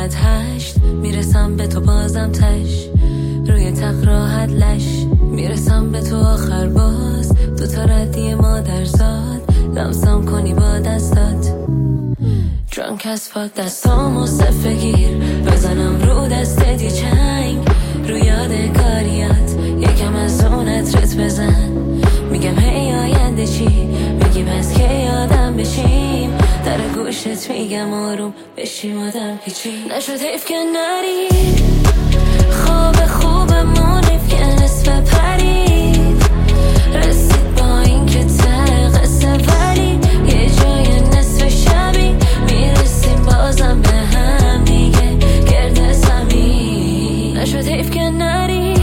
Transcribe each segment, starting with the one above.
ساعت 8 میرسم به تو بازم تش، روی تخت راحت لش میرسم به تو آخر باز، دوتا ردی مادرزاد لمسم کنی با دستات. Drunk as fuck دستامو صفه گیر بزنم رو دستت یه چنگ، رو یاد کاریات یکم از اون عطرت بزن. میگم هی آینده چی میگی پس که یادم بشیم، در گوشت میگم آروم بشیم آدم پیچی. نشد حیف که نری خوبمون حیف که نصف پرید، رسید با این که ته قصه ولی یه جای نصف شبی میرسیم بازم به هم دیگه گرد زمین. نشد حیف که نری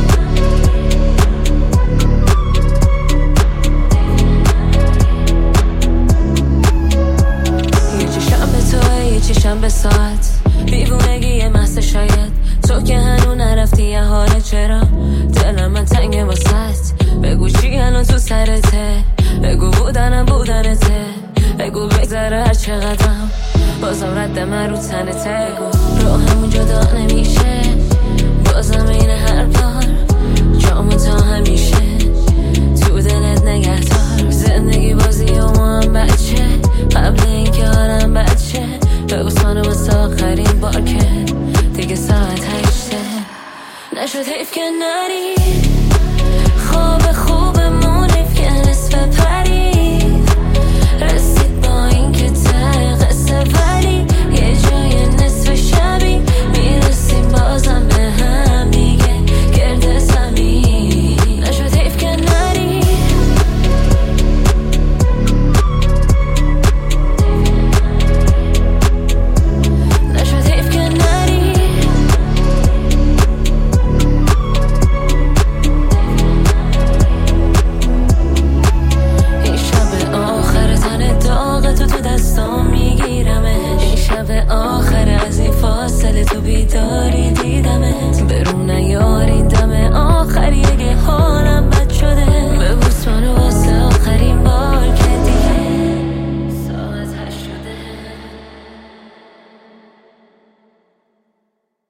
چشم به ساعت بیوونگی محض شاید تو که هنو نرفتی یه حاله، چرا دلم من تنگ واسط؟ بگو چی الان تو سرته، بگو بودنته، بگو بگذره هر چقدرم بازم رد من رو تنته. بگو روحمون جدا نمیشه بازم این هر بار، جامو تا همیشه تو دلت نگهدار.